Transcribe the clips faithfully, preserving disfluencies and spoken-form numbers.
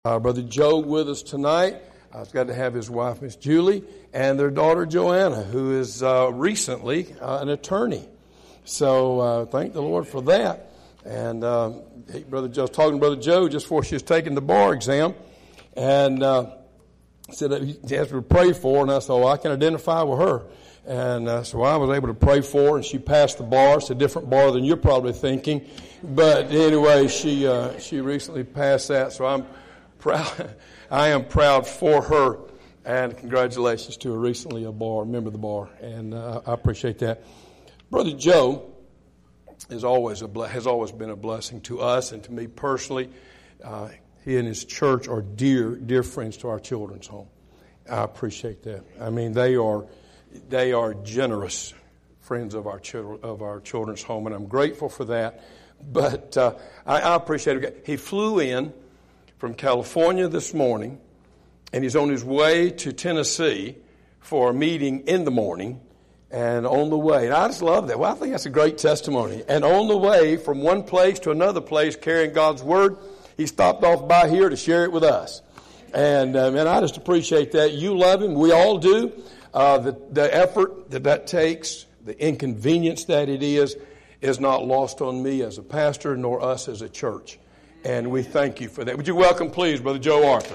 Uh, Brother Joe with us tonight. I was glad to have his wife, Miss Julie, and their daughter, Joanna, who is uh, recently uh, an attorney. So uh, thank the Lord for that. And uh, hey, Brother Joe, I was talking to Brother Joe just before she was taking the bar exam, and uh, said that he asked me to pray for her, and I said, oh, I can identify with her. And uh, so I was able to pray for her, and she passed the bar. It's a different bar than you're probably thinking. But anyway, she uh, she recently passed that, so I'm proud. I am proud for her, and congratulations to her recently a bar, member of the bar, and uh, I appreciate that. Brother Joe is always a has always been a blessing to us and to me personally. Uh, he and his church are dear, dear friends to our children's home. I appreciate that. I mean, they are they are generous friends of our children of our children's home, and I'm grateful for that. But uh, I, I appreciate it. He flew in from California this morning, and he's on his way to Tennessee for a meeting in the morning, and on the way, and I just love that. Well, I think that's a great testimony. And on the way from one place to another place carrying God's Word, he stopped off by here to share it with us. And, um, and I just appreciate that. You love him. We all do. Uh, the, the effort that that takes, the inconvenience that it is, is not lost on me as a pastor nor us as a church. And we thank you for that. Would you welcome, please, Brother Joe Arthur.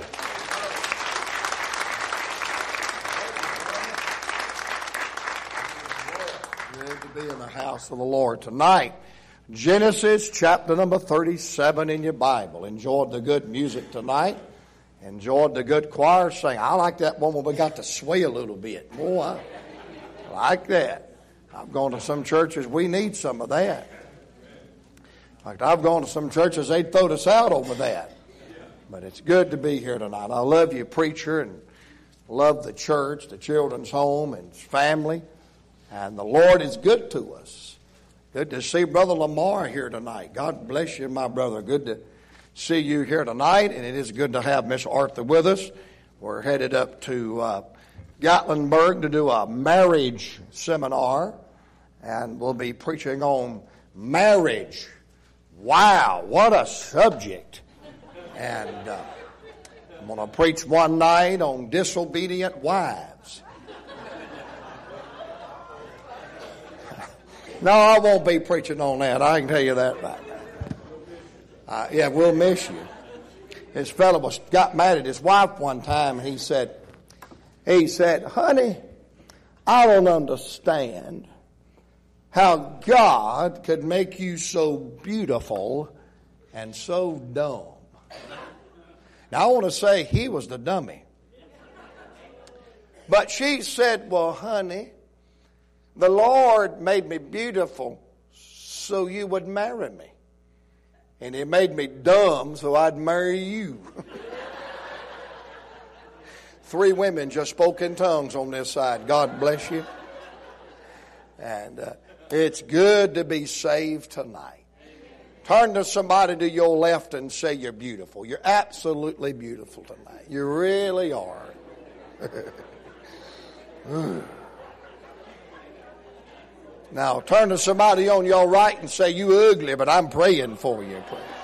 Good to be in the house of the Lord tonight. Genesis chapter number thirty-seven in your Bible. Enjoyed the good music tonight. Enjoyed the good choir singing. I like that one when we got to sway a little bit. Boy, I like that. I've gone to some churches, we need some of that. In fact, I've gone to some churches, they'd throw us out over that. But it's good to be here tonight. I love you, preacher, and love the church, the children's home, and family. And the Lord is good to us. Good to see Brother Lamar here tonight. God bless you, my brother. Good to see you here tonight, and it is good to have Miss Arthur with us. We're headed up to uh, Gatlinburg to do a marriage seminar, and we'll be preaching on marriage. Wow, what a subject. And uh, I'm going to preach one night on disobedient wives. No, I won't be preaching on that. I can tell you that right now. Uh, yeah, we'll miss you. This fellow was got mad at his wife one time, and he said, he said, honey, I don't understand how God could make you so beautiful and so dumb. Now, I want to say he was the dummy. But she said, well, honey, the Lord made me beautiful so you would marry me. And he made me dumb so I'd marry you. Three women just spoke in tongues on this side. God bless you. And uh, it's good to be saved tonight. Turn to somebody to your left and say you're beautiful. You're absolutely beautiful tonight. You really are. Now turn to somebody on your right and say you ugly, but I'm praying for you.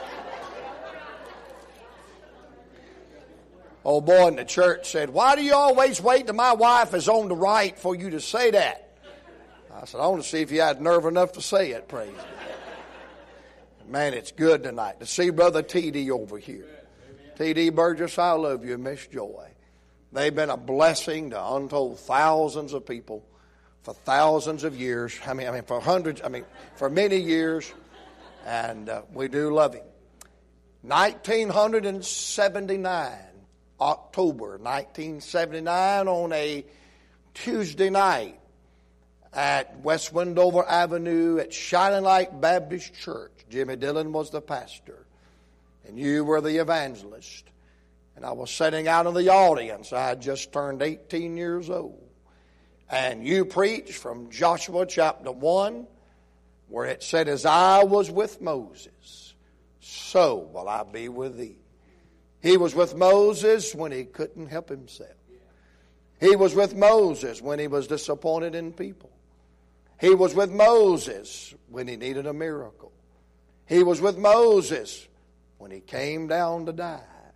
Old boy in the church said, why do you always wait till my wife is on the right for you to say that? I said, I want to see if you had nerve enough to say it, praise God. Man, it's good tonight to see Brother T D over here. T D Burgess, I love you, Miss Joy. They've been a blessing to untold thousands of people for thousands of years. I mean, I mean, for hundreds, I mean, for many years. And uh, we do love him. nineteen seventy-nine, October nineteen seventy-nine, on a Tuesday night at West Wendover Avenue at Shining Light Baptist Church. Jimmy Dillon was the pastor, and you were the evangelist. And I was sitting out in the audience. I had just turned eighteen years old. And you preached from Joshua chapter one, where it said, as I was with Moses, so will I be with thee. He was with Moses when he couldn't help himself. He was with Moses when he was disappointed in people. He was with Moses when he needed a miracle. He was with Moses when he came down to die.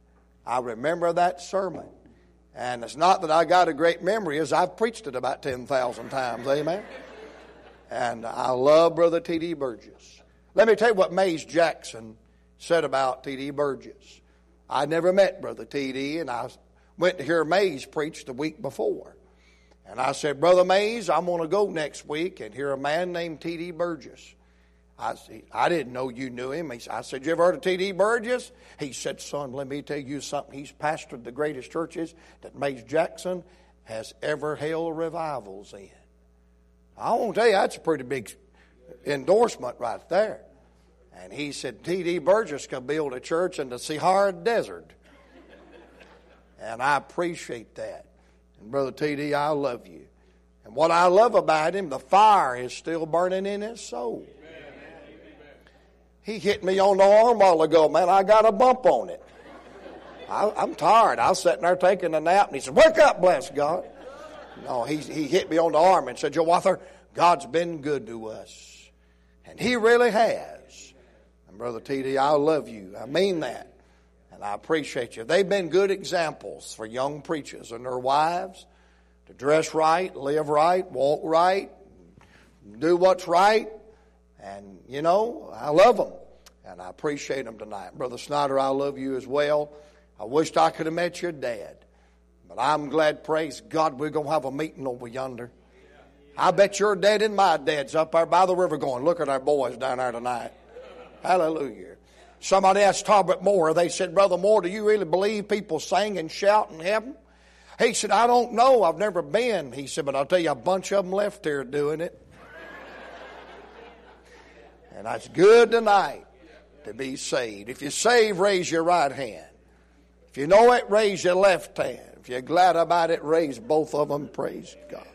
I remember that sermon. And it's not that I got a great memory, as I've preached it about ten thousand times. Amen? And I love Brother T D Burgess. Let me tell you what Mays Jackson said about T D Burgess. I never met Brother T D, and I went to hear Mays preach the week before. And I said, Brother Mays, I'm going to go next week and hear a man named T D Burgess. I said, I didn't know you knew him. He said, I said, you ever heard of T D Burgess? He said, son, let me tell you something. He's pastored the greatest churches that Mays Jackson has ever held revivals in. I want to tell you, that's a pretty big endorsement right there. And he said, T D Burgess could build a church in the Sahara Desert. And I appreciate that. And Brother T D, I love you. And what I love about him, the fire is still burning in his soul. He hit me on the arm a while ago. Man, I got a bump on it. I, I'm tired. I was sitting there taking a nap, and he said, wake up, bless God. No, he, he hit me on the arm and said, Joe Arthur, God's been good to us. And he really has. And Brother T D, I love you. I mean that. And I appreciate you. They've been good examples for young preachers and their wives to dress right, live right, walk right, do what's right. And, you know, I love them. And I appreciate them tonight. Brother Snyder, I love you as well. I wished I could have met your dad. But I'm glad, praise God, we're going to have a meeting over yonder. I bet your dad and my dad's up there by the river going, look at our boys down there tonight. Hallelujah. Somebody asked Talbot Moore, they said, Brother Moore, do you really believe people sing and shout in heaven? He said, I don't know. I've never been. He said, but I'll tell you, a bunch of them left here doing it. And that's good tonight to be saved. If you're saved, raise your right hand. If you know it, raise your left hand. If you're glad about it, raise both of them. Praise God.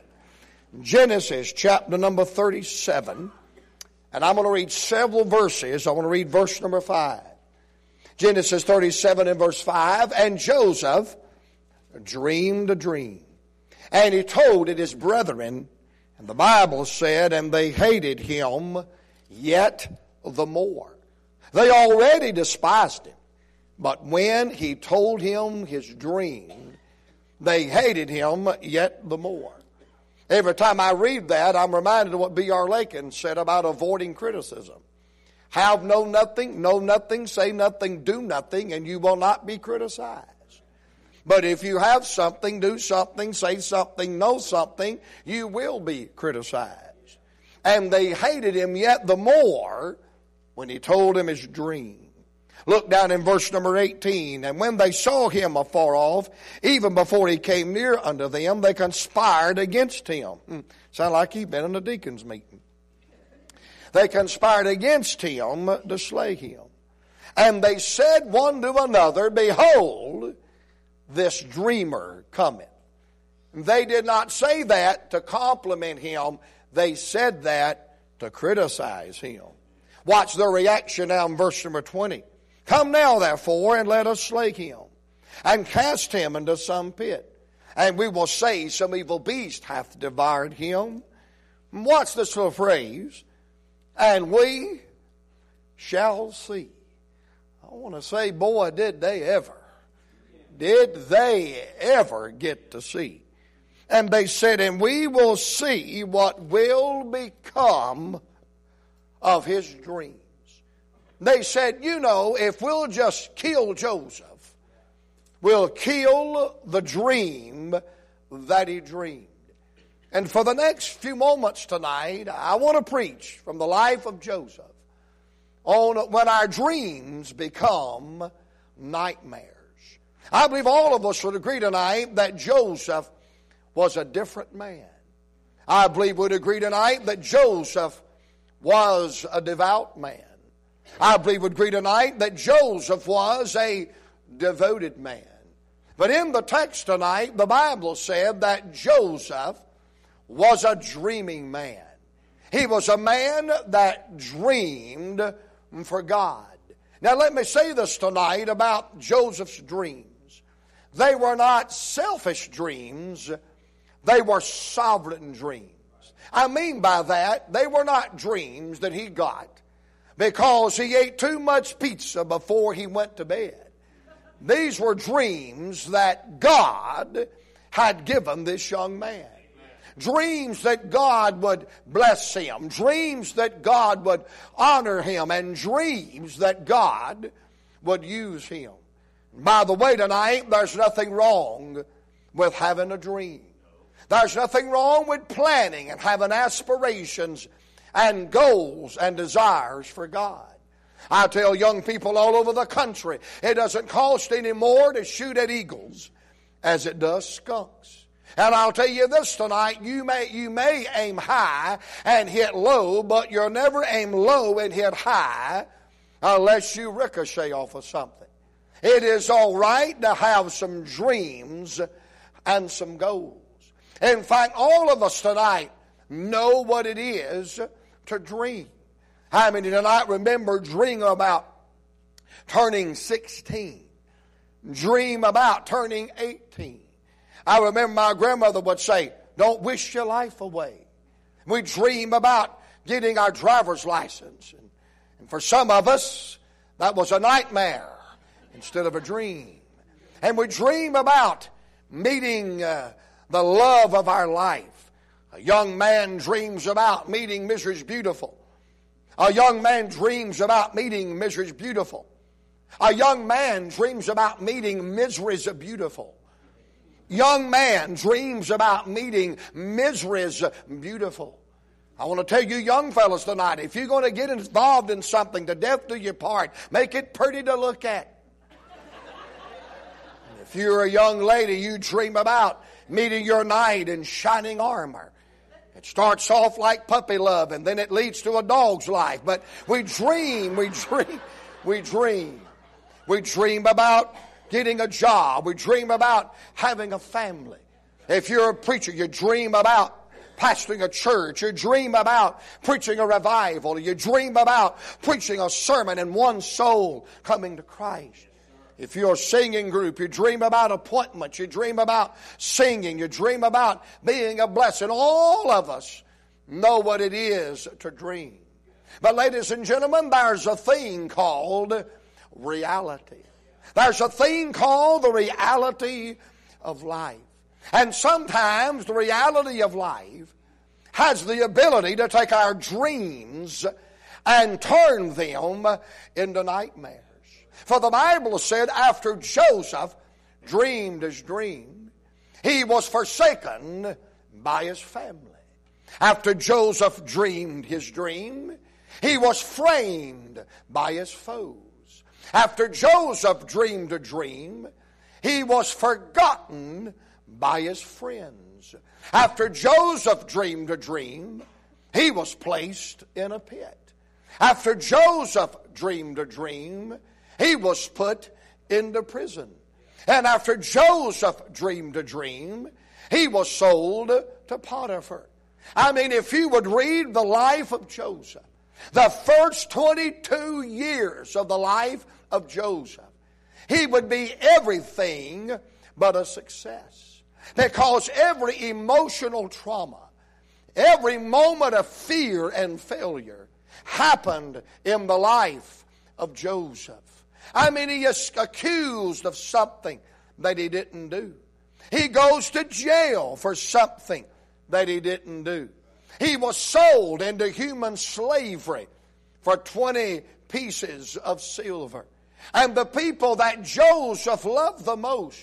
Genesis chapter number thirty-seven. And I'm going to read several verses. I want to read verse number five. Genesis thirty-seven and verse five. And Joseph dreamed a dream. And he told it his brethren. And the Bible said, and they hated him yet the more. They already despised him. But when he told him his dream, they hated him yet the more. Every time I read that, I'm reminded of what B R Lakin said about avoiding criticism. Have know nothing, know nothing, say nothing, do nothing, and you will not be criticized. But if you have something, do something, say something, know something, you will be criticized. And they hated him yet the more when he told him his dream. Look down in verse number eighteen. And when they saw him afar off, even before he came near unto them, they conspired against him. Hmm. Sound like he'd been in a deacon's meeting. They conspired against him to slay him. And they said one to another, behold, this dreamer cometh. They did not say that to compliment him. They said that to criticize him. Watch their reaction now in verse number twenty. Come now, therefore, and let us slay him, and cast him into some pit. And we will say some evil beast hath devoured him. Watch this little phrase. And we shall see. I want to say, boy, did they ever. Did they ever get to see. And they said, and we will see what will become of his dreams. They said, you know, if we'll just kill Joseph, we'll kill the dream that he dreamed. And for the next few moments tonight, I want to preach from the life of Joseph on when our dreams become nightmares. I believe all of us would agree tonight that Joseph was a different man. I believe we'd agree tonight that Joseph was a devout man. I believe we'd agree tonight that Joseph was a devoted man. But in the text tonight, the Bible said that Joseph was a dreaming man. He was a man that dreamed for God. Now let me say this tonight about Joseph's dreams. They were not selfish dreams. They were sovereign dreams. I mean by that, they were not dreams that he got because he ate too much pizza before he went to bed. These were dreams that God had given this young man. Dreams that God would bless him. Dreams that God would honor him. And dreams that God would use him. By the way, tonight, there's nothing wrong with having a dream. There's nothing wrong with planning and having aspirations and goals and desires for God. I tell young people all over the country, it doesn't cost any more to shoot at eagles as it does skunks. And I'll tell you this tonight, you may, you may aim high and hit low, but you'll never aim low and hit high unless you ricochet off of something. It is all right to have some dreams and some goals. In fact, all of us tonight know what it is to dream. How many tonight remember dreaming about turning sixteen? Dream about turning eighteen. I remember my grandmother would say, don't wish your life away. We dream about getting our driver's license. And, and for some of us, that was a nightmare instead of a dream. And we dream about meeting uh, the love of our life. A young man dreams about meeting Missus Beautiful. A young man dreams about meeting Missus Beautiful. A young man dreams about meeting Missus Beautiful. Young man dreams about meeting Missus Beautiful. I want to tell you young fellas tonight, if you're going to get involved in something, to death do your part, make it pretty to look at. If you're a young lady, you dream about meeting your knight in shining armor. It starts off like puppy love and then it leads to a dog's life. But we dream, we dream, we dream. We dream about getting a job. We dream about having a family. If you're a preacher, you dream about pastoring a church. You dream about preaching a revival. You dream about preaching a sermon and one soul coming to Christ. If you're a singing group, you dream about appointments. You dream about singing. You dream about being a blessing. All of us know what it is to dream. But ladies and gentlemen, there's a thing called reality. There's a thing called the reality of life. And sometimes the reality of life has the ability to take our dreams and turn them into nightmares. For the Bible said after Joseph dreamed his dream, he was forsaken by his family. After Joseph dreamed his dream, he was framed by his foes. After Joseph dreamed a dream, he was forgotten by his friends. After Joseph dreamed a dream, he was placed in a pit. After Joseph dreamed a dream, he was put into prison. And after Joseph dreamed a dream, he was sold to Potiphar. I mean, if you would read the life of Joseph, the first twenty-two years of the life of Joseph, he would be everything but a success. Because every emotional trauma, every moment of fear and failure happened in the life of Joseph. I mean, he is accused of something that he didn't do. He goes to jail for something that he didn't do. He was sold into human slavery for twenty pieces of silver. And the people that Joseph loved the most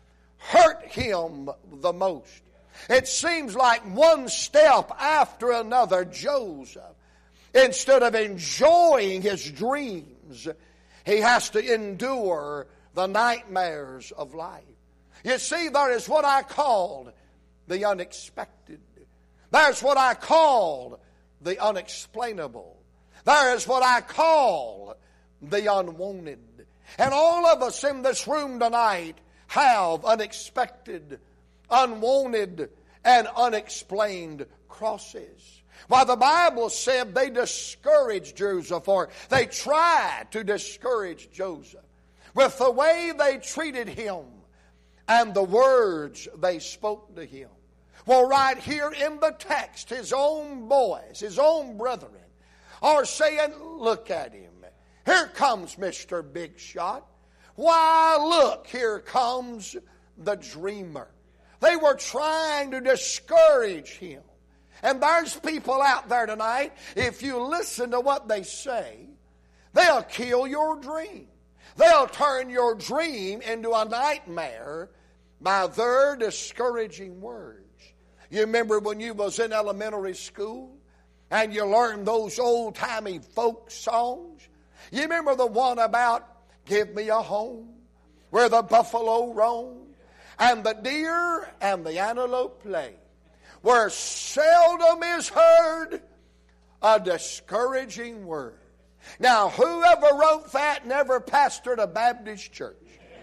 hurt him the most. It seems like one step after another, Joseph, instead of enjoying his dreams, he has to endure the nightmares of life. You see, there is what I called the unexpected. There's what I called the unexplainable. There is what I call the unwanted. And all of us in this room tonight have unexpected, unwanted, and unexplained crosses. Why, the Bible said they discouraged Joseph, or they tried to discourage Joseph with the way they treated him and the words they spoke to him. Well, right here in the text, his own boys, his own brethren, are saying, look at him. Here comes Mister Big Shot. Why, look, here comes the dreamer. They were trying to discourage him. And there's people out there tonight, if you listen to what they say, they'll kill your dream. They'll turn your dream into a nightmare by their discouraging words. You remember when you was in elementary school and you learned those old-timey folk songs? You remember the one about give me a home where the buffalo roam and the deer and the antelope play, where seldom is heard a discouraging word. Now, whoever wrote that never pastored a Baptist church.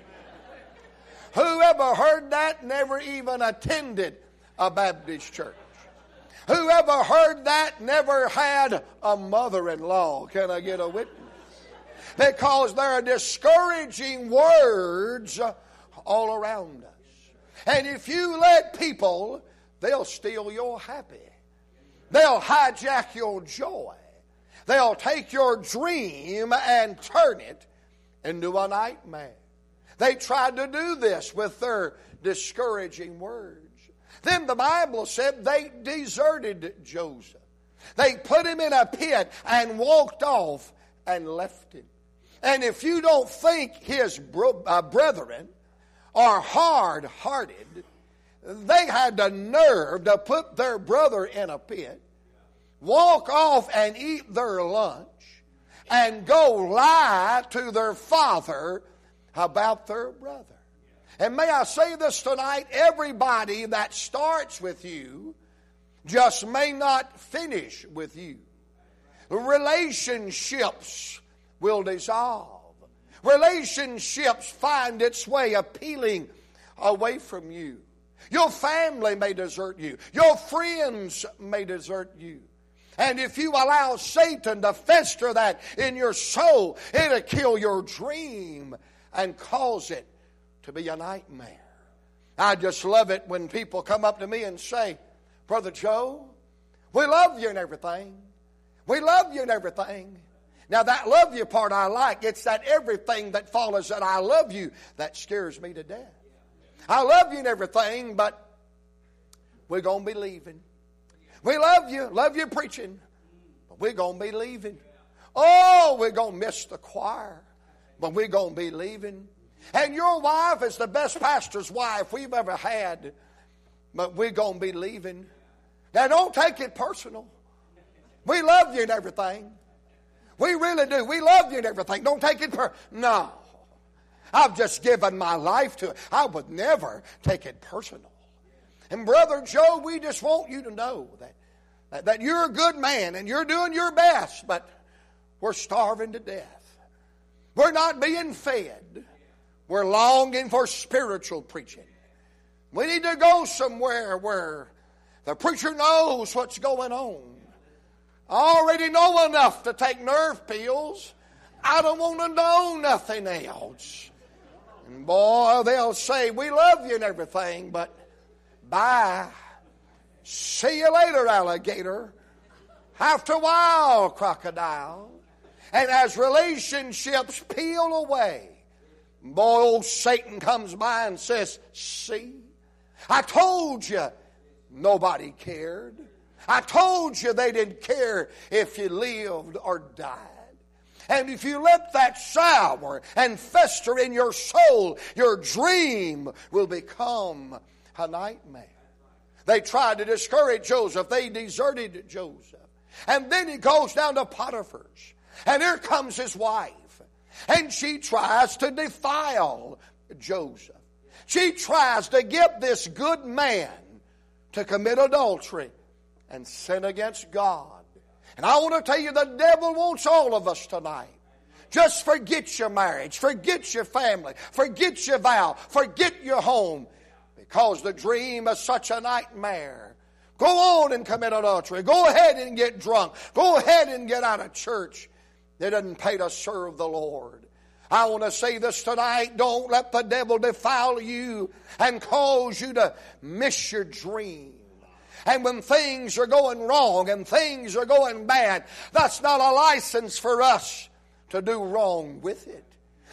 Whoever heard that never even attended a Baptist church. Whoever heard that never had a mother-in-law. Can I get a witness? Because there are discouraging words all around us. And if you let people, they'll steal your happy. They'll hijack your joy. They'll take your dream and turn it into a nightmare. They tried to do this with their discouraging words. Then the Bible said they deserted Joseph. They put him in a pit and walked off and left him. And if you don't think his bro- uh, brethren are hard-hearted, they had the nerve to put their brother in a pit, walk off and eat their lunch, and go lie to their father about their brother. And may I say this tonight, everybody that starts with you just may not finish with you. Relationships will dissolve. Relationships find its way appealing away from you. Your family may desert you. Your friends may desert you. And if you allow Satan to fester that in your soul, it'll kill your dream and cause it to be a nightmare. I just love it when people come up to me and say, Brother Joe, we love you and everything. We love you and everything. Now that love you part I like. It's that everything that follows that I love you that scares me to death. I love you and everything, but we're going to be leaving. We love you, love you preaching, but we're going to be leaving. Oh, we're going to miss the choir, but we're going to be leaving. And your wife is the best pastor's wife we've ever had, but we're going to be leaving. Now don't take it personal. We love you and everything. We really do. We love you and everything. Don't take it personal. No. I've just given my life to it. I would never take it personal. And Brother Joe, we just want you to know that, that, that you're a good man and you're doing your best, but we're starving to death. We're not being fed. We're longing for spiritual preaching. We need to go somewhere where the preacher knows what's going on. I already know enough to take nerve pills. I don't want to know nothing else. And boy, they'll say, we love you and everything, but bye. See you later, alligator. After a while, crocodile. And as relationships peel away, boy, old Satan comes by and says, see, I told you nobody cared. I told you they didn't care if you lived or died. And if you let that sour and fester in your soul, your dream will become a nightmare. They tried to discourage Joseph. They deserted Joseph. And then he goes down to Potiphar's. And here comes his wife. And she tries to defile Joseph. She tries to get this good man to commit adultery and sin against God. And I want to tell you, the devil wants all of us tonight. Just forget your marriage, forget your family, forget your vow, forget your home, because the dream is such a nightmare. Go on and commit adultery. Go ahead and get drunk. Go ahead and get out of church. It doesn't pay to serve the Lord. I want to say this tonight. Don't let the devil defile you and cause you to miss your dream. And when things are going wrong and things are going bad, that's not a license for us to do wrong with it.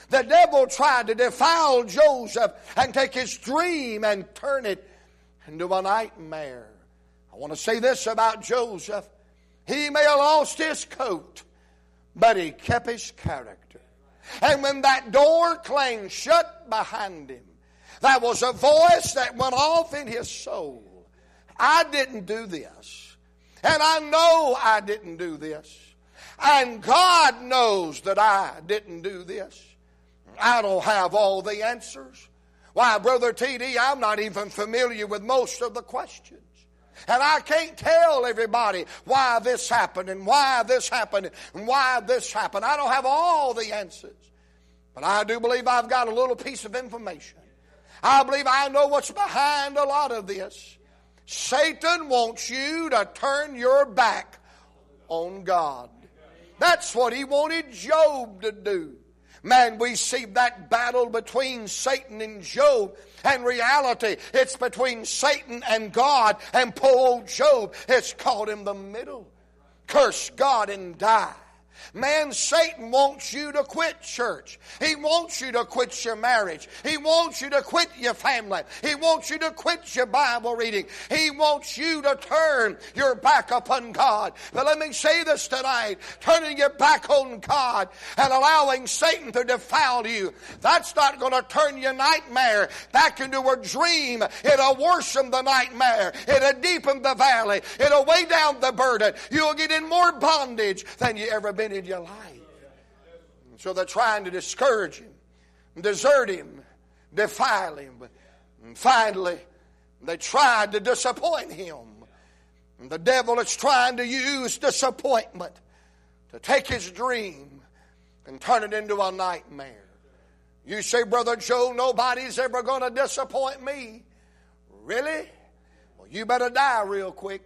The devil tried to defile Joseph and take his dream and turn it into a nightmare. I want to say this about Joseph. He may have lost his coat, but he kept his character. And when that door clanged shut behind him, there was a voice that went off in his soul. I didn't do this. And I know I didn't do this. And God knows that I didn't do this. I don't have all the answers. Why, Brother T D, I'm not even familiar with most of the questions. And I can't tell everybody why this happened and why this happened and why this happened. I don't have all the answers. But I do believe I've got a little piece of information. I believe I know what's behind a lot of this. Satan wants you to turn your back on God. That's what he wanted Job to do. Man, we see that battle between Satan and Job. And reality, it's between Satan and God. And poor old Job has caught in the middle. Curse God and die. Man, Satan wants you to quit church. He wants you to quit your marriage. He wants you to quit your family. He wants you to quit your Bible reading. He wants you to turn your back upon God. But let me say this tonight. Turning your back on God and allowing Satan to defile you, that's not going to turn your nightmare back into a dream. It'll worsen the nightmare. It'll deepen the valley. It'll weigh down the burden. You'll get in more bondage than you ever been in your life. So they're trying to discourage him, desert him, defile him. And finally, they tried to disappoint him. And the devil is trying to use disappointment to take his dream and turn it into a nightmare. You say, Brother Joe, nobody's ever going to disappoint me. Really? Well, you better die real quick.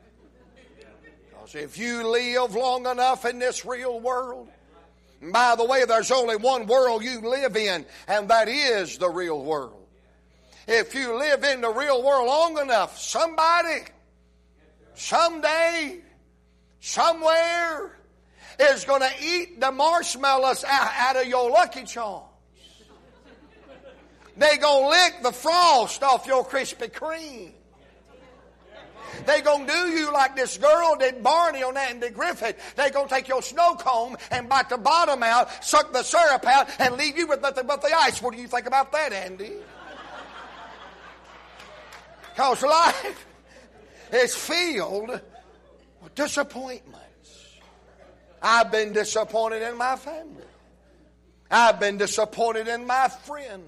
If you live long enough in this real world, and by the way, there's only one world you live in, and that is the real world. If you live in the real world long enough, somebody, someday, somewhere, is going to eat the marshmallows out, out of your Lucky Charms. They're going to lick the frost off your Krispy Kreme. They're going to do you like this girl did Barney on Andy Griffith. They're going to take your snow cone and bite the bottom out, suck the syrup out, and leave you with nothing but the ice. What do you think about that, Andy? Because life is filled with disappointments. I've been disappointed in my family. I've been disappointed in my friends.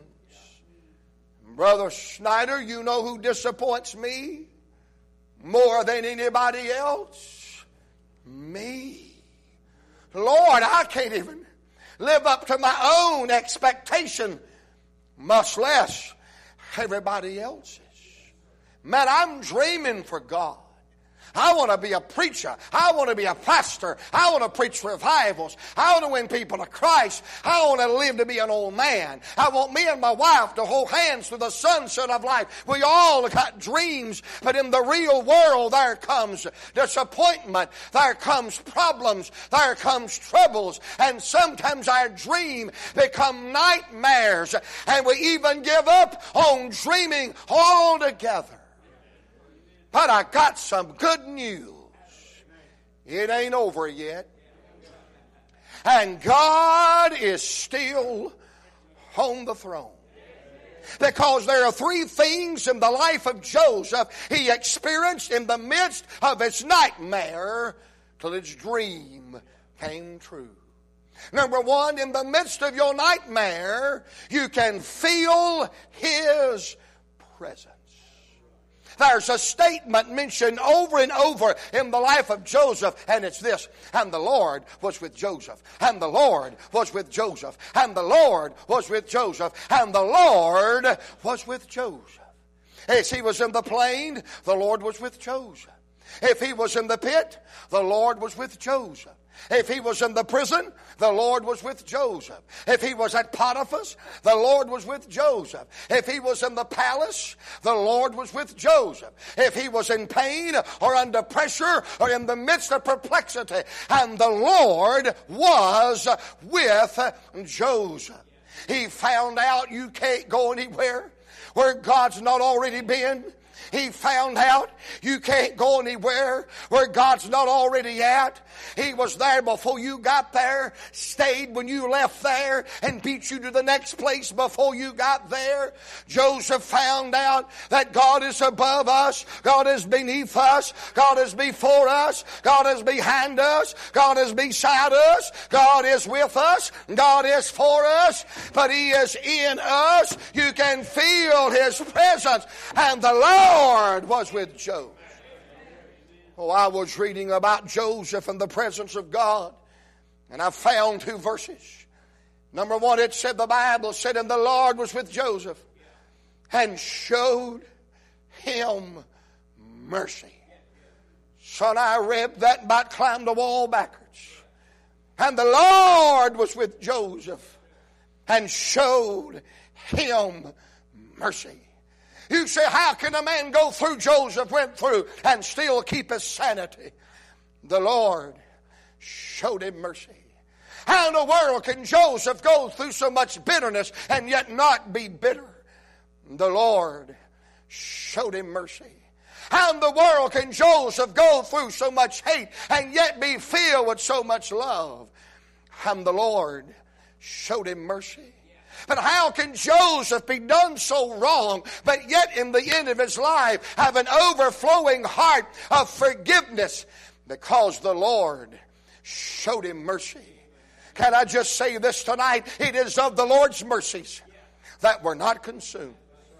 Brother Snyder, you know who disappoints me more than anybody else? Me. Lord, I can't even live up to my own expectation, much less everybody else's. Man, I'm dreaming for God. I want to be a preacher. I want to be a pastor. I want to preach revivals. I want to win people to Christ. I want to live to be an old man. I want me and my wife to hold hands through the sunset of life. We all got dreams, but in the real world there comes disappointment. There comes problems. There comes troubles. And sometimes our dream become nightmares. And we even give up on dreaming altogether. But I got some good news. It ain't over yet. And God is still on the throne. Because there are three things in the life of Joseph he experienced in the midst of his nightmare till his dream came true. Number one, in the midst of your nightmare, you can feel His presence. There's a statement mentioned over and over in the life of Joseph, and it's this: and the Lord was with Joseph, and the Lord was with Joseph, and the Lord was with Joseph, and the Lord was with Joseph. As he was in the plain, the Lord was with Joseph. If he was in the pit, the Lord was with Joseph. If he was in the prison, the Lord was with Joseph. If he was at Potiphar's, the Lord was with Joseph. If he was in the palace, the Lord was with Joseph. If he was in pain or under pressure or in the midst of perplexity, and the Lord was with Joseph. He found out you can't go anywhere where God's not already been. He found out you can't go anywhere where God's not already at. He was there before you got there, stayed when you left there, and beat you to the next place before you got there. Joseph found out that God is above us, God is beneath us, God is before us, God is behind us, God is beside us, God is with us, God is for us, but He is in us. You can feel His presence, and the Lord was with Joseph. Oh, I was reading about Joseph and the presence of God, and I found two verses. Number one, it said, the Bible said, and the Lord was with Joseph and showed him mercy. Son, I read that and about climbed the wall backwards. And the Lord was with Joseph and showed him mercy. You say, how can a man go through Joseph went through and still keep his sanity? The Lord showed him mercy. How in the world can Joseph go through so much bitterness and yet not be bitter? The Lord showed him mercy. How in the world can Joseph go through so much hate and yet be filled with so much love? And the Lord showed him mercy. But how can Joseph be done so wrong, but yet in the end of his life have an overflowing heart of forgiveness? Because the Lord showed him mercy. Can I just say this tonight? It is of the Lord's mercies that we're not consumed.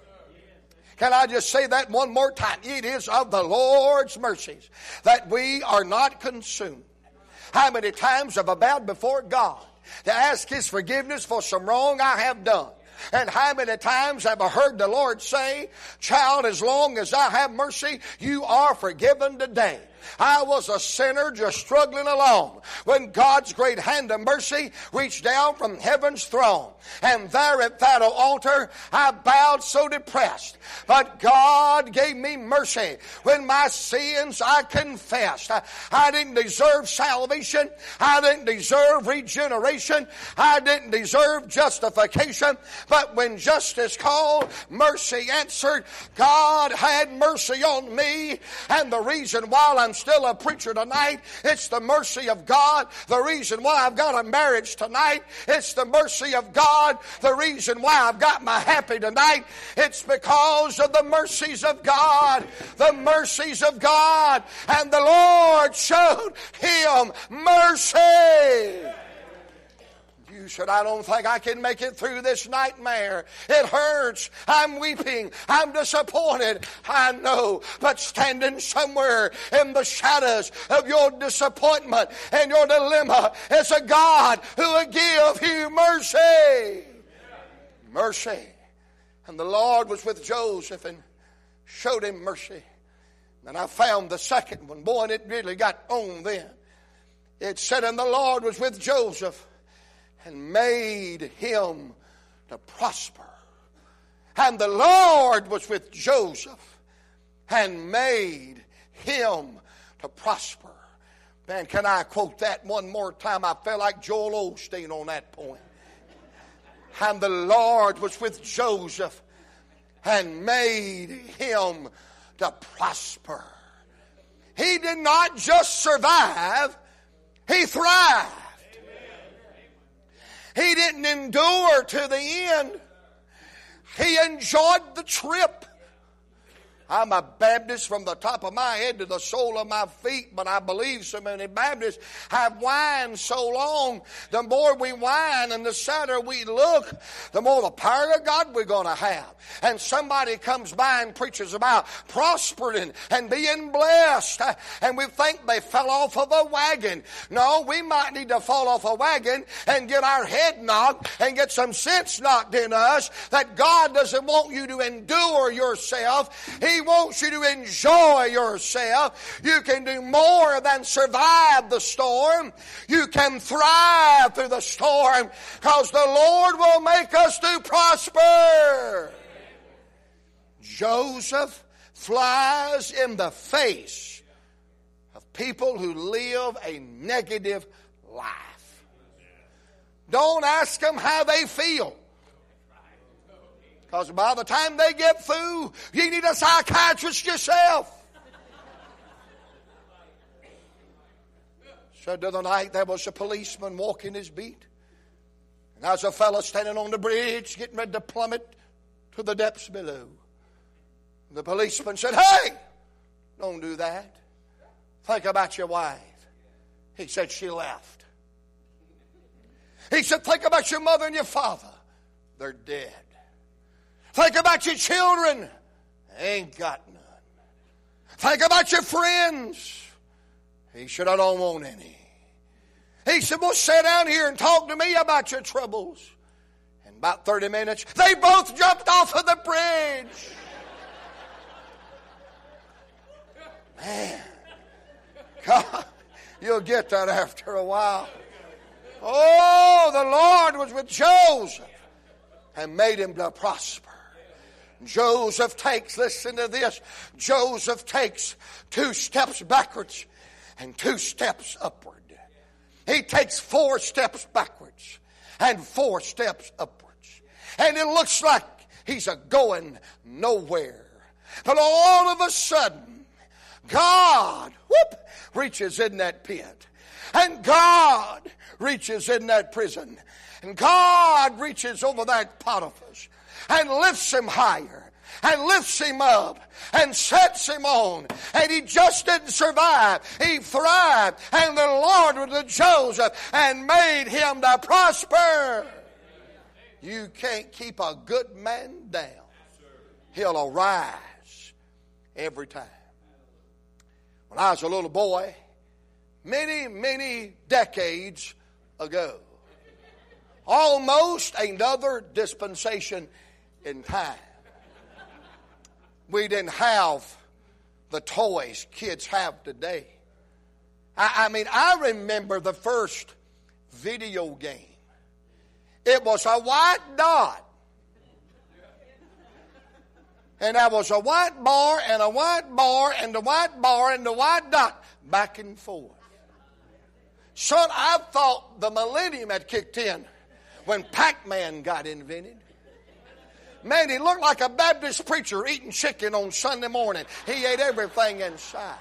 Can I just say that one more time? It is of the Lord's mercies that we are not consumed. How many times have I bowed before God to ask His forgiveness for some wrong I have done? And how many times have I heard the Lord say, child, as long as I have mercy, you are forgiven today. I was a sinner just struggling along when God's great hand of mercy reached down from heaven's throne. And there at that altar, I bowed so depressed. But God gave me mercy when my sins I confessed. I, I didn't deserve salvation. I didn't deserve regeneration. I didn't deserve justification. But when justice called, mercy answered. God had mercy on me. And the reason why I'm still a preacher tonight, it's the mercy of God. The reason why I've got a marriage tonight, it's the mercy of God. The reason why I've got my happy tonight, it's because of the mercies of God. The mercies of God. And the Lord showed him mercy. You said, I don't think I can make it through this nightmare. It hurts. I'm weeping. I'm disappointed. I know. But standing somewhere in the shadows of your disappointment and your dilemma is a God who will give you mercy. Mercy. And the Lord was with Joseph and showed him mercy. And I found the second one. Boy, and it really got on then. It said, and the Lord was with Joseph and made him to prosper. And the Lord was with Joseph and made him to prosper. Man, can I quote that one more time? I felt like Joel Osteen on that point. And the Lord was with Joseph and made him to prosper. He did not just survive, he thrived. He didn't endure to the end. He enjoyed the trip. I'm a Baptist from the top of my head to the sole of my feet, but I believe so many Baptists have whined so long. The more we whine and the sadder we look, the more the power of God we're going to have. And somebody comes by and preaches about prospering and being blessed, and we think they fell off of a wagon. No, we might need to fall off a wagon and get our head knocked and get some sense knocked in us that God doesn't want you to endure yourself. He He wants you to enjoy yourself. You can do more than survive the storm. You can thrive through the storm because the Lord will make us to prosper. Joseph flies in the face of people who live a negative life. Don't ask them how they feel. Because by the time they get through, you need a psychiatrist yourself. So the other night there was a policeman walking his beat. And there was a fellow standing on the bridge getting ready to plummet to the depths below. The policeman said, "Hey, don't do that. Think about your wife." He said, "She left." He said, "Think about your mother and your father. They're dead. Think about your children. They ain't got none. Think about your friends." He said, "I don't want any." He said, "Well, sit down here and talk to me about your troubles." In about thirty minutes, they both jumped off of the bridge. Man, God, you'll get that after a while. Oh, the Lord was with Joseph and made him to prosper. Joseph takes, listen to this, Joseph takes two steps backwards and two steps upward. He takes four steps backwards and four steps upwards. And it looks like he's a going nowhere. But all of a sudden, God, whoop, reaches in that pit. And God reaches in that prison. And God reaches over that Potiphar and lifts him higher. And lifts him up and sets him on. And he just didn't survive. He thrived. And the Lord was with Joseph and made him to prosper. You can't keep a good man down. He'll arise every time. When I was a little boy, many, many decades ago, almost another dispensation in time, we didn't have the toys kids have today. I, I mean, I remember the first video game. It was a white dot. And there was a white bar and a white bar and a white bar and a white dot back and forth. Son, I thought the millennium had kicked in when Pac-Man got invented. Man, he looked like a Baptist preacher eating chicken on Sunday morning. He ate everything inside.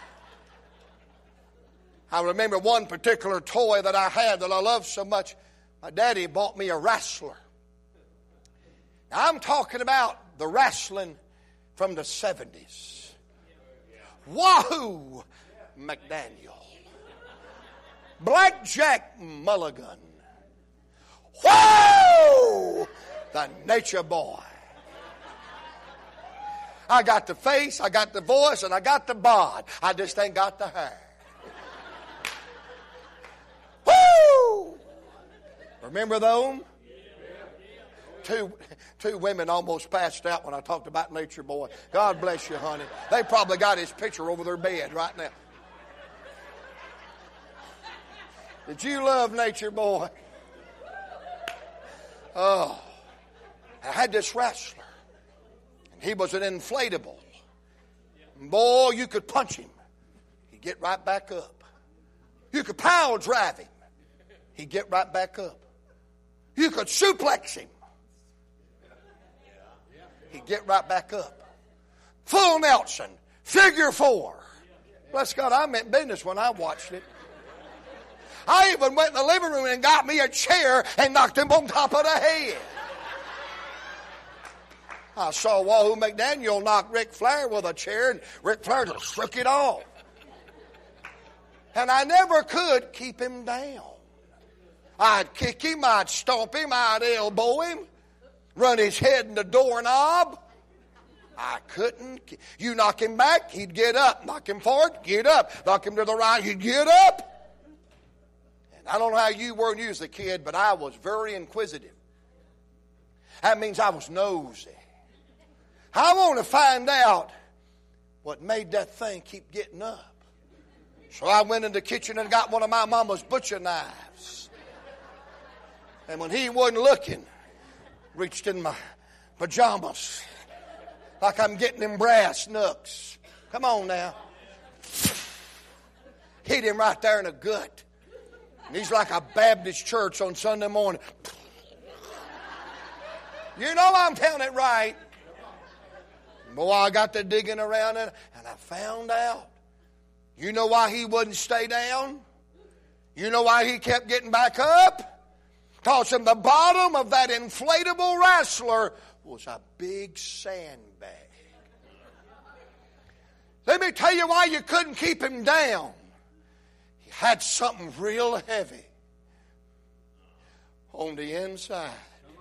I remember one particular toy that I had that I loved so much. My daddy bought me a wrestler. Now, I'm talking about the wrestling from the seventies. Wahoo McDaniel. Blackjack Mulligan. Whoa! The Nature Boy. I got the face, I got the voice, and I got the bod. I just ain't got the hair. Woo! Remember those? Two, two women almost passed out when I talked about Nature Boy. God bless you, honey. They probably got his picture over their bed right now. Did you love Nature Boy? Oh, I had this wrestler. He was an inflatable. Boy, you could punch him. He'd get right back up. You could power drive him. He'd get right back up. You could suplex him. He'd get right back up. Full Nelson. Figure four. Bless God, I meant business when I watched it. I even went in the living room and got me a chair and knocked him on top of the head. I saw Wahoo McDaniel knock Ric Flair with a chair, and Ric Flair just shook it off. And I never could keep him down. I'd kick him, I'd stomp him, I'd elbow him, run his head in the doorknob. I couldn't. You knock him back, he'd get up. Knock him forward, get up. Knock him to the right, he'd get up. And I don't know how you were when you was a kid, but I was very inquisitive. That means I was nosy. I want to find out what made that thing keep getting up. So I went in the kitchen and got one of my mama's butcher knives. And when he wasn't looking, reached in my pajamas like I'm getting them brass knucks. Come on now. Hit him right there in the gut. And he's like a Baptist church on Sunday morning. You know I'm telling it right. Boy, I got to digging around and, and I found out. You know why he wouldn't stay down? You know why he kept getting back up? Because in the bottom of that inflatable wrestler was a big sandbag. Let me tell you why you couldn't keep him down. He had something real heavy on the inside.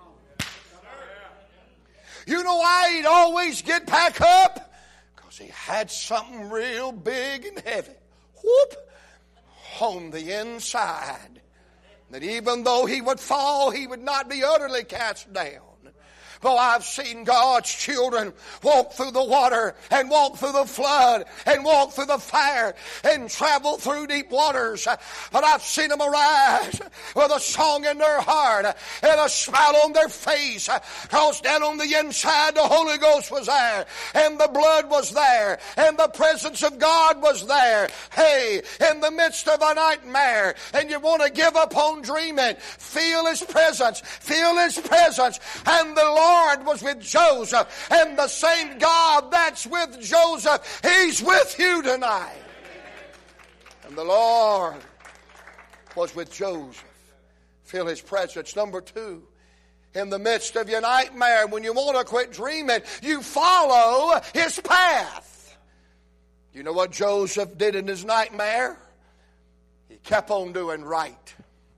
You know why he'd always get back up? Because he had something real big and heavy. Whoop! On the inside. That even though he would fall, he would not be utterly cast down. Oh, I've seen God's children walk through the water and walk through the flood and walk through the fire and travel through deep waters. But I've seen them arise with a song in their heart and a smile on their face. Because down on the inside the Holy Ghost was there and the blood was there and the presence of God was there. Hey, in the midst of a nightmare and you want to give up on dreaming, feel His presence. Feel His presence. And the Lord Lord was with Joseph, and the same God that's with Joseph, He's with you tonight. And the Lord was with Joseph. Feel His presence. Number two, in the midst of your nightmare, when you want to quit dreaming, you follow His path. You know what Joseph did in his nightmare? He kept on doing right.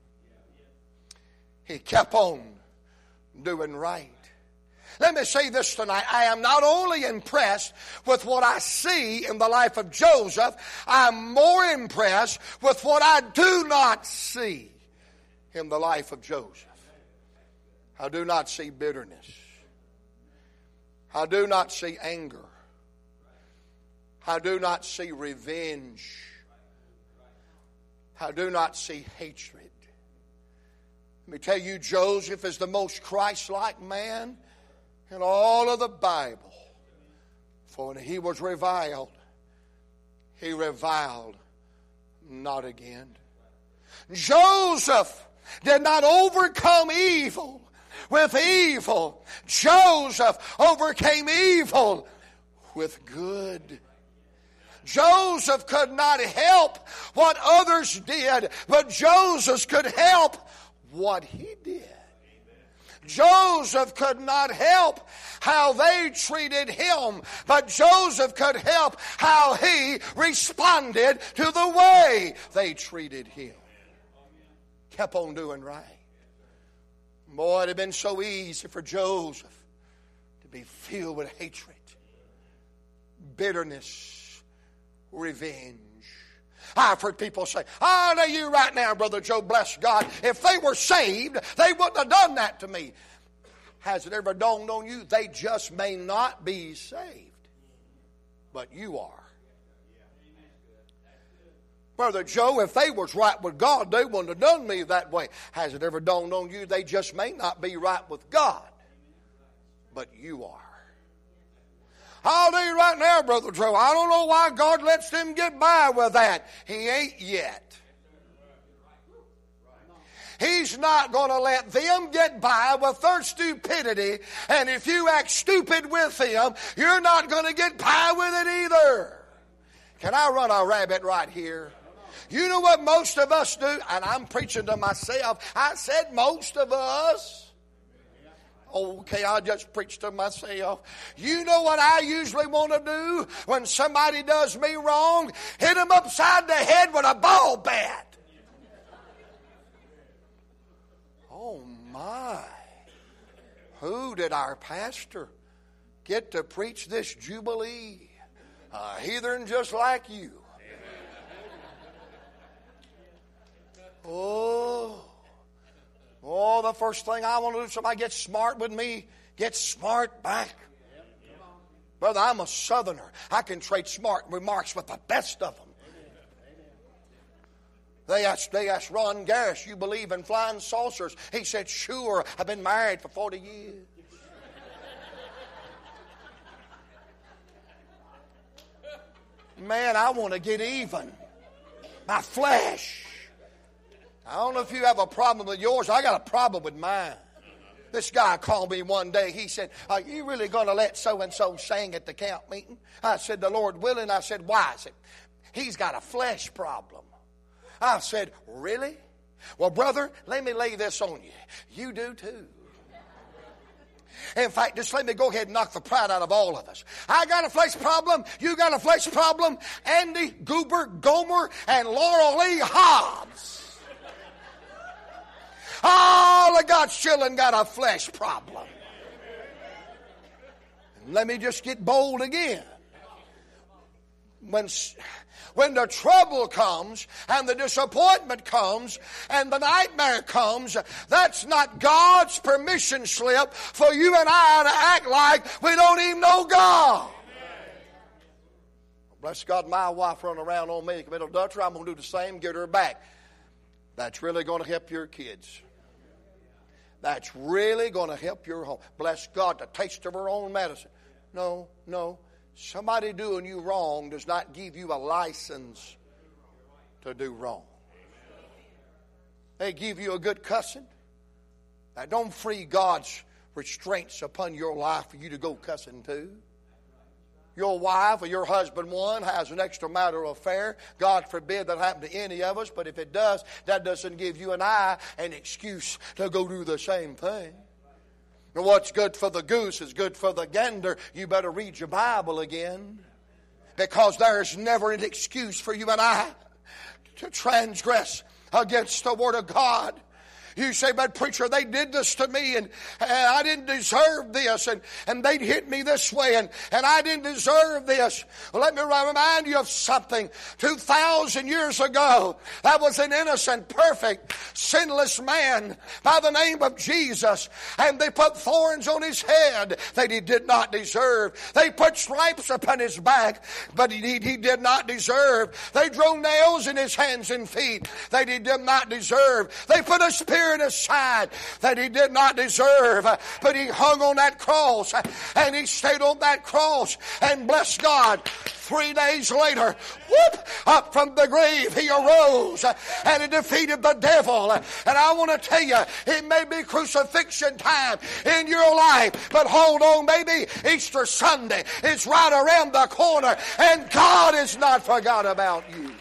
He kept on doing right. Let me say this tonight. I am not only impressed with what I see in the life of Joseph, I'm more impressed with what I do not see in the life of Joseph. I do not see bitterness. I do not see anger. I do not see revenge. I do not see hatred. Let me tell you, Joseph is the most Christ-like man in all of the Bible. For when he was reviled, he reviled not again. Joseph did not overcome evil with evil. Joseph overcame evil with good. Joseph could not help what others did, but Joseph could help what he did. Joseph could not help how they treated him, but Joseph could help how he responded to the way they treated him. Kept on doing right. Boy, it would have been so easy for Joseph to be filled with hatred, bitterness, revenge. I've heard people say, oh, now you right now, Brother Joe, bless God. If they were saved, they wouldn't have done that to me. Has it ever dawned on you? They just may not be saved, but you are. Brother Joe, if they was right with God, they wouldn't have done me that way. Has it ever dawned on you? They just may not be right with God, but you are. I'll tell you right now, Brother Joe, I don't know why God lets them get by with that. He ain't yet. He's not going to let them get by with their stupidity. And if you act stupid with them, you're not going to get by with it either. Can I run a rabbit right here? You know what most of us do? And I'm preaching to myself. I said most of us. Okay, I'll just preach to myself. You know what I usually want to do when somebody does me wrong? Hit them upside the head with a ball bat. Oh my. Who did our pastor get to preach this jubilee? A heathen just like you. Oh. Oh, the first thing I want to do is somebody gets smart with me, get smart back. Brother, I'm a Southerner. I can trade smart remarks with the best of them. They asked, they asked Ron Garris, you believe in flying saucers? He said, sure, I've been married for forty years. Man, I want to get even. My flesh. I don't know if you have a problem with yours. I got a problem with mine. This guy called me one day. He said, are you really going to let so-and-so sing at the camp meeting? I said, the Lord willing. I said, why? I said, he's got a flesh problem. I said, really? Well, brother, let me lay this on you. You do too. In fact, just let me go ahead and knock the pride out of all of us. I got a flesh problem. You got a flesh problem. Andy Goober Gomer and Laurel Lee Hobbs. All of God's children got a flesh problem. And let me just get bold again. When, when the trouble comes and the disappointment comes and the nightmare comes, that's not God's permission slip for you and I to act like we don't even know God. Bless God, my wife run around on me, commit adultery. I'm going to do the same, get her back. That's really going to help your kids. That's really going to help your home. Bless God, the taste of her own medicine. No, no. Somebody doing you wrong does not give you a license to do wrong. They give you a good cussing. Now, don't free God's restraints upon your life for you to go cussing too. Your wife or your husband, one, has an extramarital affair. God forbid that happen to any of us, but if it does, that doesn't give you and I an excuse to go do the same thing. And what's good for the goose is good for the gander. You better read your Bible again, because there's never an excuse for you and I to transgress against the Word of God. You say, but preacher, they did this to me and, and I didn't deserve this and, and they'd hit me this way and, and I didn't deserve this. Well, let me remind you of something. two thousand years ago, that was an innocent, perfect, sinless man by the name of Jesus, and they put thorns on his head that he did not deserve. They put stripes upon his back, but he, he did not deserve. They drove nails in his hands and feet that he did not deserve. They put a spear in his side that he did not deserve, but he hung on that cross and he stayed on that cross, and bless God, three days later, whoop, up from the grave he arose and he defeated the devil. And I want to tell you, it may be crucifixion time in your life, but hold on, baby, Easter Sunday is right around the corner and God has not forgot about you.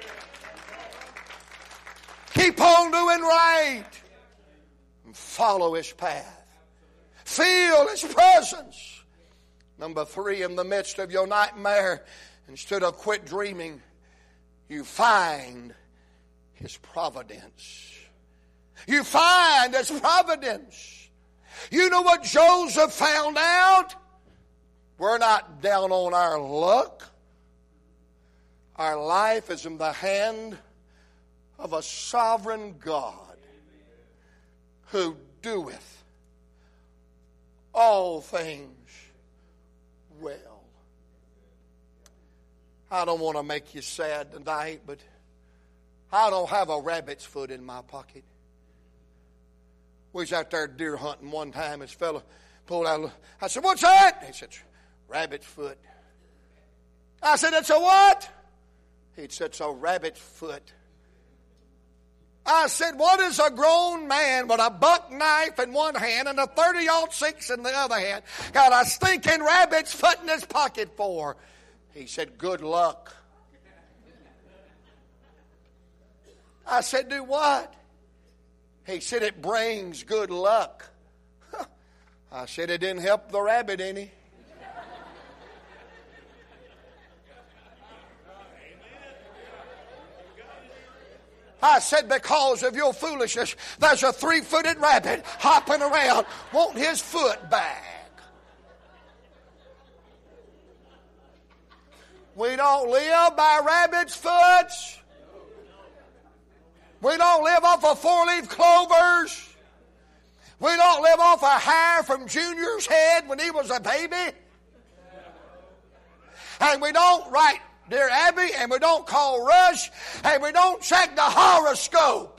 Keep on doing right. And follow His path. Feel His presence. Number three, in the midst of your nightmare, instead of quit dreaming, you find His providence. You find His providence. You know what Joseph found out? We're not down on our luck. Our life is in the hand of a sovereign God who doeth all things well. I don't want to make you sad tonight, but I don't have a rabbit's foot in my pocket. We was out there deer hunting one time. This fellow pulled out a little, I said, what's that? He said, rabbit's foot. I said, it's a what? He said, it's a rabbit's foot. I said, what is a grown man with a buck knife in one hand and a thirty aught six in the other hand got a stinking rabbit's foot in his pocket for? He said, good luck. I said, do what? He said, it brings good luck. I said, it didn't help the rabbit any. I said, because of your foolishness, there's a three-footed rabbit hopping around wanting his foot back. We don't live by rabbit's foots. We don't live off of four-leaf clovers. We don't live off of hair from Junior's head when he was a baby. And we don't write Dear Abby, and we don't call Rush, and we don't check the horoscope.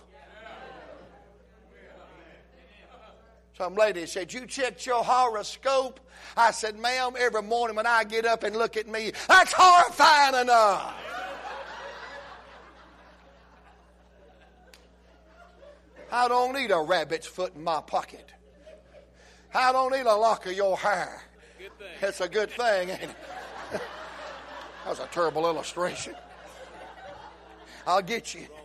Some lady said, you checked your horoscope? I said, ma'am, every morning when I get up and look at me, that's horrifying enough. I don't need a rabbit's foot in my pocket. I don't need a lock of your hair. It's a good thing, ain't it? That was a terrible illustration. I'll get you.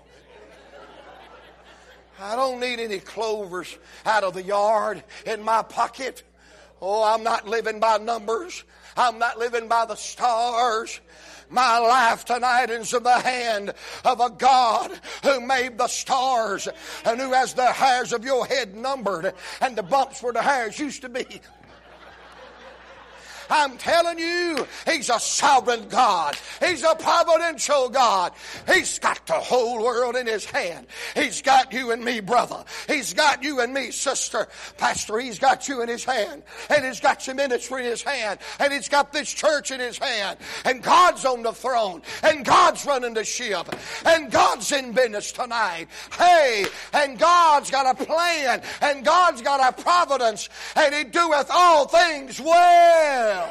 I don't need any clovers out of the yard in my pocket. Oh, I'm not living by numbers. I'm not living by the stars. My life tonight is in the hand of a God who made the stars and who has the hairs of your head numbered and the bumps where the hairs used to be. I'm telling you, He's a sovereign God. He's a providential God. He's got the whole world in His hand. He's got you and me, brother. He's got you and me, sister. Pastor, He's got you in His hand. And He's got your ministry in His hand. And He's got this church in His hand. And God's on the throne. And God's running the ship. And God's in business tonight. Hey, and God's got a plan. And God's got a providence. And He doeth all things well.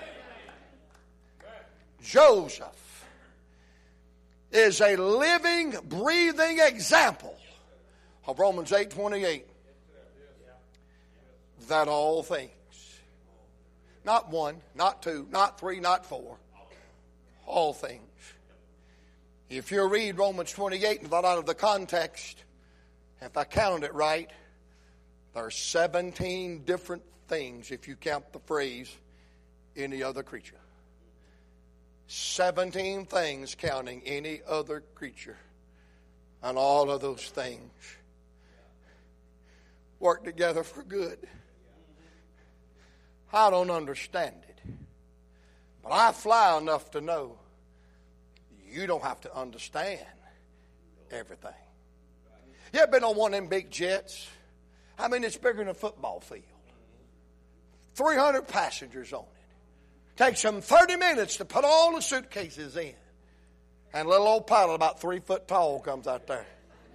Joseph is a living, breathing example of Romans eight twenty-eight. That all things, not one, not two, not three, not four, all things. If you read Romans twenty-eight and thought out of the context, if I counted it right, there are seventeen different things if you count the phrase any other creature. seventeen things counting any other creature. And all of those things work together for good. I don't understand it. But I fly enough to know you don't have to understand everything. You ever been on one of them big jets? I mean, it's bigger than a football field. three hundred passengers on it. Takes them thirty minutes to put all the suitcases in. And a little old pilot about three foot tall comes out there.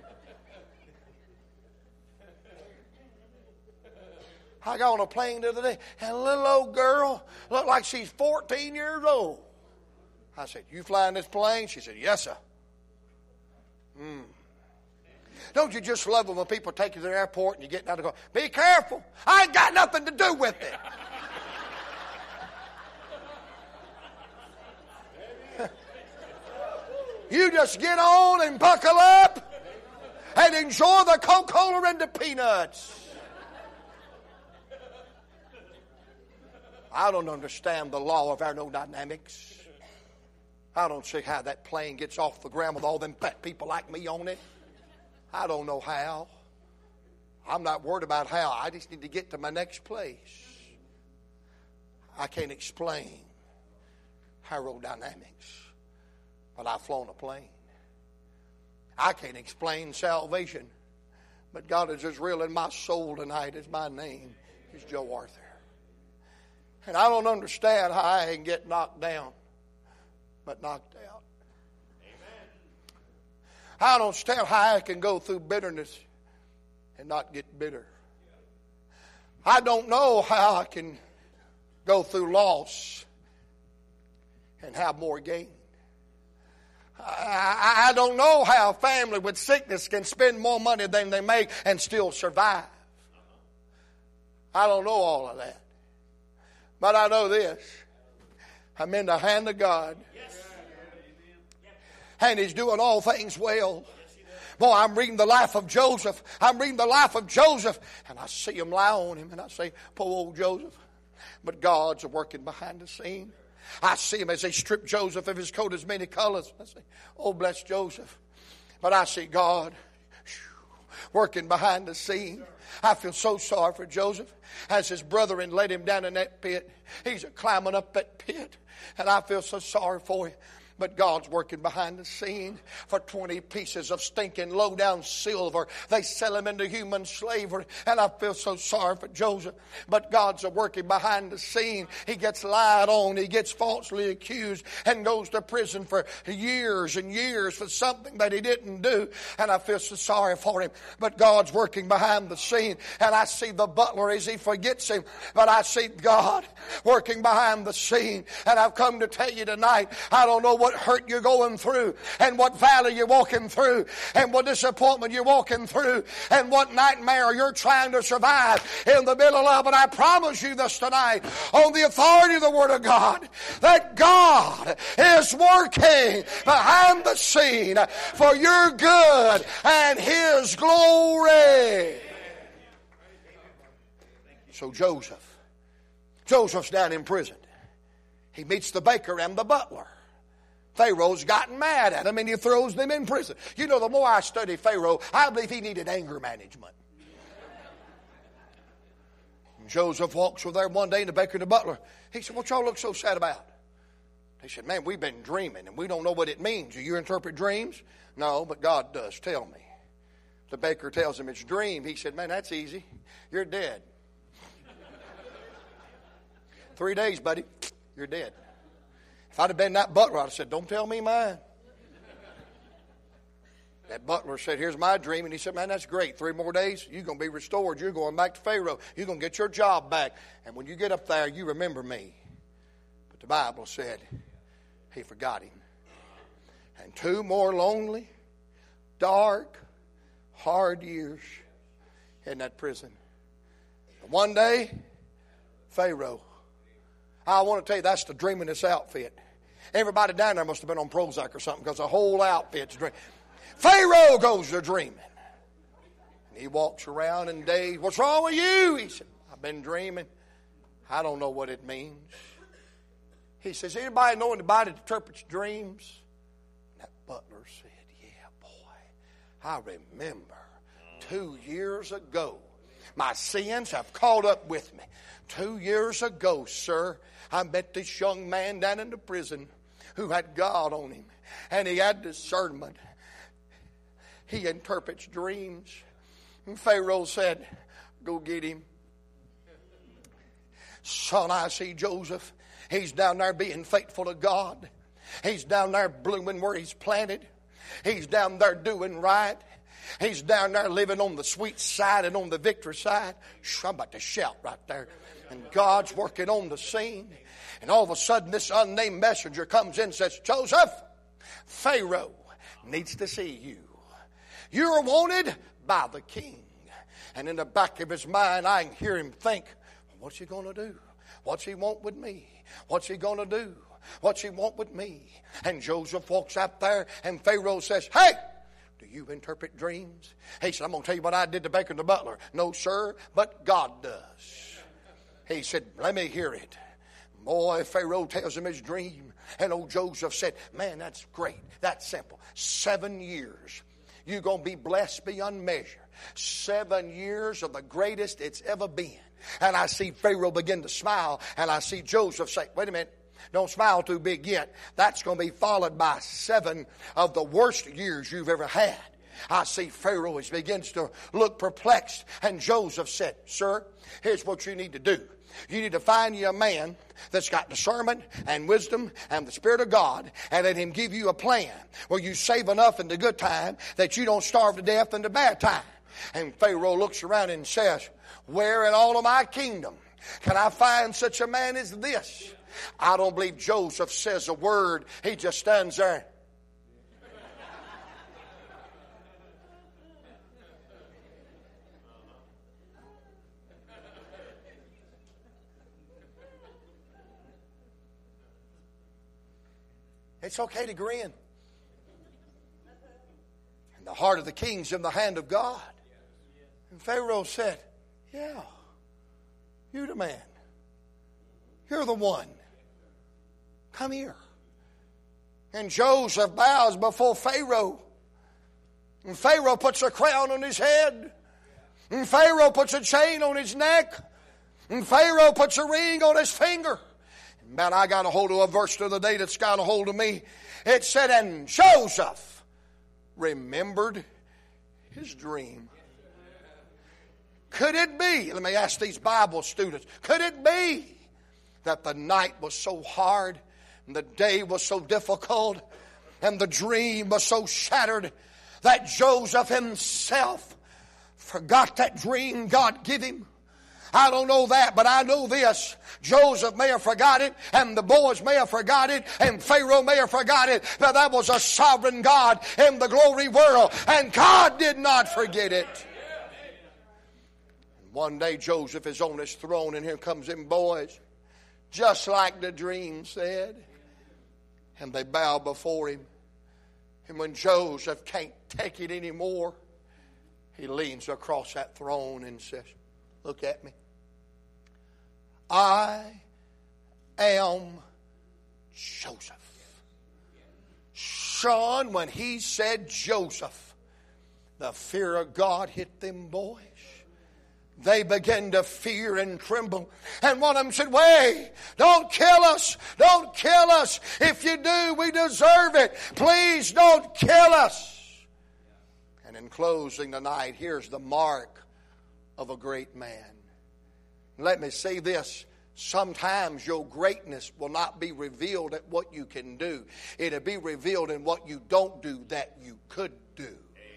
I got on a plane the other day, and a little old girl looked like she's fourteen years old. I said, "You flying this plane?" She said, "Yes, sir." Hmm. Don't you just love when people take you to the airport and you get out of the car? Be careful. I ain't got nothing to do with it. You just get on and buckle up and enjoy the Coca-Cola and the peanuts. I don't understand the law of aerodynamics. I don't see how that plane gets off the ground with all them fat people like me on it. I don't know how. I'm not worried about how. I just need to get to my next place. I can't explain aerodynamics, but I've flown a plane. I can't explain salvation, but God is as real in my soul tonight as my name is Joe Arthur. And I don't understand how I can get knocked down, but knocked out. Amen. I don't understand how I can go through bitterness and not get bitter. I don't know how I can go through loss and have more gain. I, I don't know how a family with sickness can spend more money than they make and still survive. I don't know all of that. But I know this. I'm in the hand of God. And He's doing all things well. Boy, I'm reading the life of Joseph. I'm reading the life of Joseph. And I see him lie on him. And I say, poor old Joseph. But God's working behind the scene. I see him as they strip Joseph of his coat as many colors. I say, oh, bless Joseph. But I see God working behind the scene. I feel so sorry for Joseph. As his brethren let him down in that pit, he's climbing up that pit. And I feel so sorry for him. But God's working behind the scene. For twenty pieces of stinking low-down silver, they sell him into human slavery. And I feel so sorry for Joseph. But God's working behind the scene. He gets lied on. He gets falsely accused and goes to prison for years and years for something that he didn't do. And I feel so sorry for him. But God's working behind the scene. And I see the butler as he forgets him. But I see God working behind the scene. And I've come to tell you tonight, I don't know what what hurt you're going through, and what valley you're walking through, and what disappointment you're walking through, and what nightmare you're trying to survive in the middle of. But I promise you this tonight, on the authority of the Word of God, that God is working behind the scene for your good and His glory. So Joseph, Joseph's down in prison. He meets the baker and the butler. Pharaoh's gotten mad at him and he throws them in prison. You know, the more I study Pharaoh, I believe he needed anger management. And Joseph walks over there one day, and the baker and the butler, he said, what y'all look so sad about? He said, man, we've been dreaming and we don't know what it means. Do you interpret dreams? No, but God does. Tell me. The baker tells him it's a dream. He said, man, that's easy. You're dead. Three days, buddy. You're dead. If I'd have been that butler, I'd have said, don't tell me mine. That butler said, here's my dream. And he said, man, that's great. Three more days, you're going to be restored. You're going back to Pharaoh. You're going to get your job back. And when you get up there, you remember me. But the Bible said he forgot him. And two more lonely, dark, hard years in that prison. But one day, Pharaoh. I want to tell you, that's the dreaminess outfit. Everybody down there must have been on Prozac or something, because the whole outfit's dreaming. Pharaoh goes to dreaming. And he walks around and days. What's wrong with you? He said, I've been dreaming. I don't know what it means. He says, anybody know anybody that interprets dreams? And that butler said, yeah, boy, I remember two years ago. My sins have caught up with me. Two years ago, sir, I met this young man down in the prison who had God on him. And he had discernment. He interprets dreams. And Pharaoh said, go get him. Son, I see Joseph. He's down there being faithful to God. He's down there blooming where he's planted. He's down there doing right. He's down there living on the sweet side and on the victory side. I'm about to shout right there. And God's working on the scene. And all of a sudden this unnamed messenger comes in and says, Joseph, Pharaoh needs to see you. You're wanted by the king. And in the back of his mind, I can hear him think, what's he going to do? What's he want with me? What's he going to do? What's he want with me? And Joseph walks out there and Pharaoh says, hey! Do you interpret dreams? He said, I'm going to tell you what I did to baker and the butler. No, sir, but God does. He said, let me hear it. Boy, Pharaoh tells him his dream. And old Joseph said, man, that's great. That's simple. Seven years. You're going to be blessed beyond measure. Seven years of the greatest it's ever been. And I see Pharaoh begin to smile. And I see Joseph say, wait a minute. Don't smile too big yet. That's going to be followed by seven of the worst years you've ever had. I see Pharaoh as begins to look perplexed. And Joseph said, sir, here's what you need to do. You need to find you a man that's got discernment and wisdom and the Spirit of God, and let him give you a plan where you save enough in the good time that you don't starve to death in the bad time. And Pharaoh looks around and says, where in all of my kingdom can I find such a man as this? I don't believe Joseph says a word. He just stands there. It's okay to grin. And the heart of the king's in the hand of God. And Pharaoh said, yeah, you're the man. You're the one. Come here. And Joseph bows before Pharaoh. And Pharaoh puts a crown on his head. And Pharaoh puts a chain on his neck. And Pharaoh puts a ring on his finger. And man, I got a hold of a verse the other day that's got a hold of me. It said, and Joseph remembered his dream. Could it be, let me ask these Bible students, could it be that the night was so hard and the day was so difficult and the dream was so shattered that Joseph himself forgot that dream God gave him? I don't know that, but I know this. Joseph may have forgot it, and the boys may have forgot it, and Pharaoh may have forgot it, but that was a sovereign God in the glory world, and God did not forget it. One day Joseph is on his throne, and here comes them boys, just like the dream said. And they bow before him. And when Joseph can't take it anymore, he leans across that throne and says, look at me. I am Joseph. Son, when he said Joseph, the fear of God hit them boys. They began to fear and tremble. And one of them said, wait, don't kill us. Don't kill us. If you do, we deserve it. Please don't kill us. And in closing tonight, here's the mark of a great man. Let me say this. Sometimes your greatness will not be revealed at what you can do. It'll be revealed in what you don't do that you could do.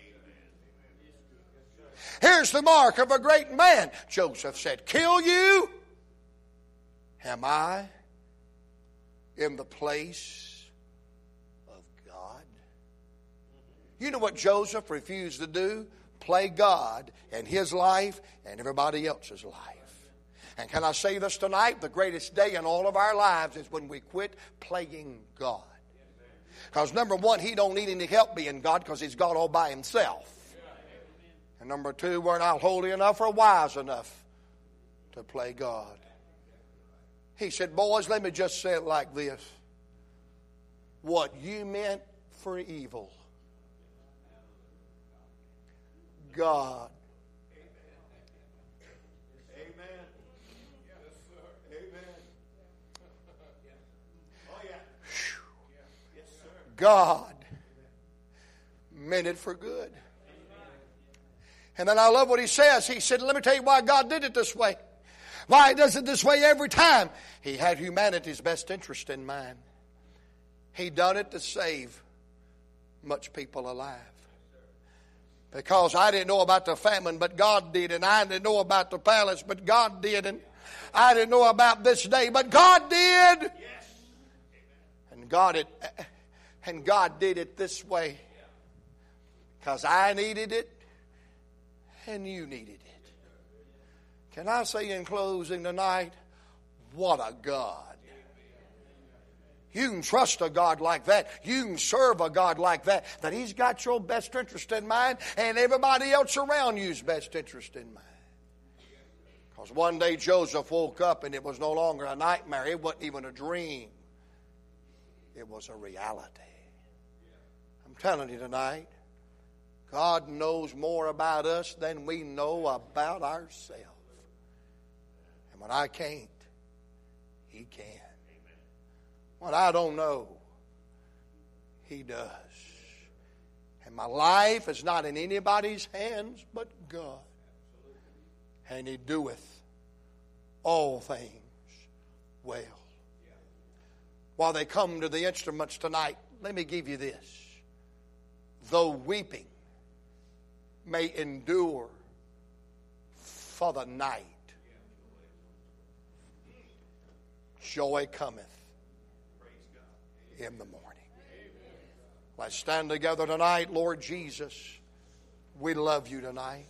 Here's the mark of a great man. Joseph said, kill you? Am I in the place of God? You know what Joseph refused to do? Play God in his life and everybody else's life. And can I say this tonight? The greatest day in all of our lives is when we quit playing God. Because number one, he don't need any help being God because he's God all by himself. And number two, we're not holy enough or wise enough to play God. He said, boys, let me just say it like this. What you meant for evil, God. Amen. Yes, sir. Amen. Oh, yeah. Yes, sir. God meant it for good. And then I love what he says. He said, let me tell you why God did it this way. Why he does it this way every time. He had humanity's best interest in mind. He done it to save much people alive. Because I didn't know about the famine, but God did. And I didn't know about the palace, but God did. And I didn't know about this day, but God did. Yes. And God it, and God did it this way. Because I needed it. And you needed it. Can I say in closing tonight, what a God. You can trust a God like that. You can serve a God like that. That he's got your best interest in mind and everybody else around you's best interest in mind. Because one day Joseph woke up and it was no longer a nightmare. It wasn't even a dream. It was a reality. I'm telling you tonight, God knows more about us than we know about ourselves. And when I can't, he can. When I don't know, he does. And my life is not in anybody's hands but God. And he doeth all things well. While they come to the instruments tonight, let me give you this. Though weeping may endure for the night, joy cometh in the morning. Let's stand together tonight. Lord Jesus, we love you tonight.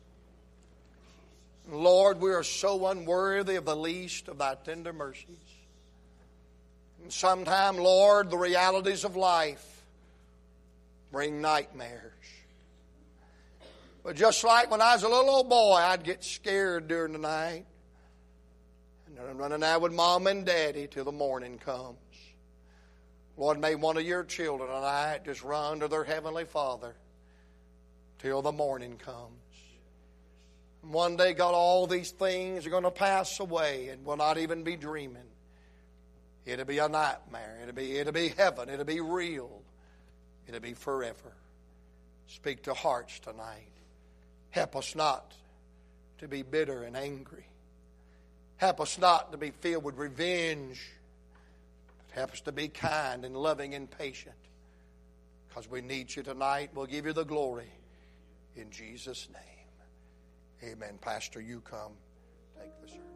Lord, we are so unworthy of the least of thy tender mercies. And sometime, Lord, the realities of life bring nightmares. But just like when I was a little old boy, I'd get scared during the night. And then I'm running out with Mom and Daddy till the morning comes. Lord, may one of your children tonight just run to their Heavenly Father till the morning comes. And one day, God, all these things are going to pass away and we'll not even be dreaming. It'll be a nightmare. It'll be, it'll be heaven. It'll be real. It'll be forever. Speak to hearts tonight. Help us not to be bitter and angry. Help us not to be filled with revenge. But help us to be kind and loving and patient. Because we need you tonight. We'll give you the glory. In Jesus' name. Amen. Pastor, you come. take the service.